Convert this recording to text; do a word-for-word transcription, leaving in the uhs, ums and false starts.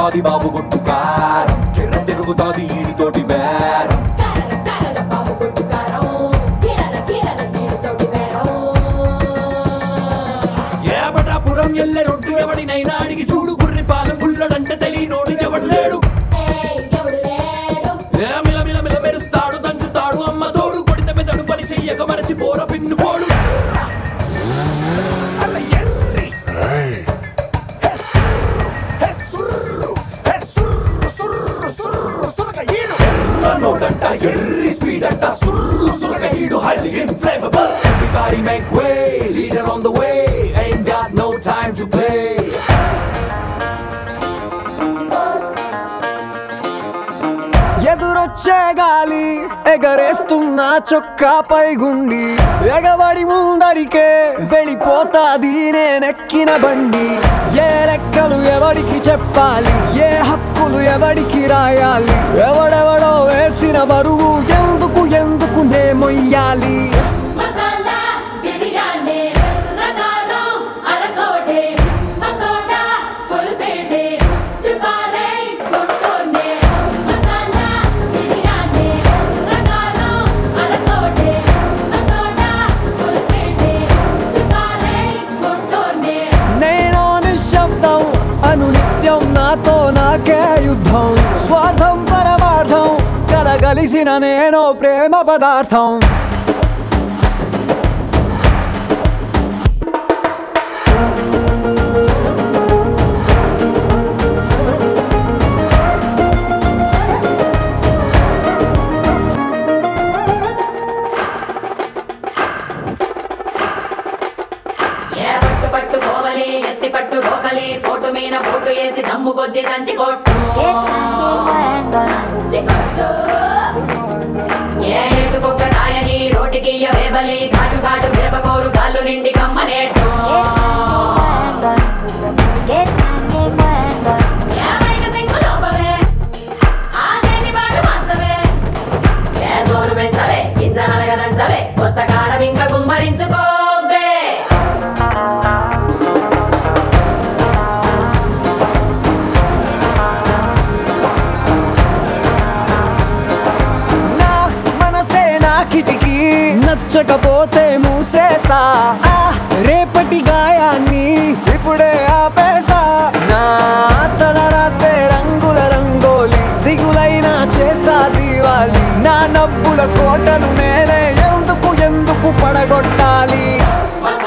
తిరుగుతాది బాబు కొట్టు కారం కిర్ర తిరుగుతాది ఈడితోటి బేరం ఏబటాపురం ఎల్లె రొడ్డు ఎవడినైనా అడిగి చూడు గుర్రి పాలెం బుల్లడంటే తెలియనోడు ఎవడు లేడు మిల మిల మిల మెరుస్తాడు దంచుతాడు అమ్మ తోడు కొడితే మెదడు పని చెయ్యక మరచి పోర పిన్ను పోడు నోడంట ఎర్రి స్పీడ్ అంట సుర్రు సురకహీడు highly inflammable everybody make way leader on the way ain't got no time to play ఎదురొచ్చే గాలి ఎగరేస్తున్న చొక్కాపై గుండి ఎగబడి ముందరికే వెళ్ళిపోతాది నేనెక్కిన బండి ఏ లెక్కలు ఎవడికి చెప్పాలి ఏ హక్కులు ఎవడికి రాయాలి ఎవడెవడో వేసిన బరువు ఎందుకు ఎందుకు నే మొయ్యాలి నిత్యం నాతో నాకే యుద్ధం స్వార్థం పరమార్థం కలగలిసిన నేను ప్రేమ పదార్థం ఎత్తి పట్టు రోకలి పోటు మీన పోటు వేసి దమ్ము కొద్ది దంచి కొట్టు ఏ ఎటుకొక్క కాయని రోటికి వేబలి ఘాటు ఘాటు మిరపకోరు కాళ్ళు నిండి కమ్మనేట్టు బయట సింగు లోపవే ఆ సేని పాటు మంచవే ఏ జోరు పెంచవే గింజ నలగదంచవే కొత్త కారం ఇంకా గుమ్మరించుకో కిటికీ నచ్చకపోతే మూసేస్తా ఆ రేపటి గాయాన్ని ఇప్పుడే ఆపేస్తా నా తలరాతే రంగుల రంగోలి దిగులైనా చేస్తా దీవాలి నా నవ్వుల కోటను నేనే ఎందుకు ఎందుకు పడగొట్టాలి.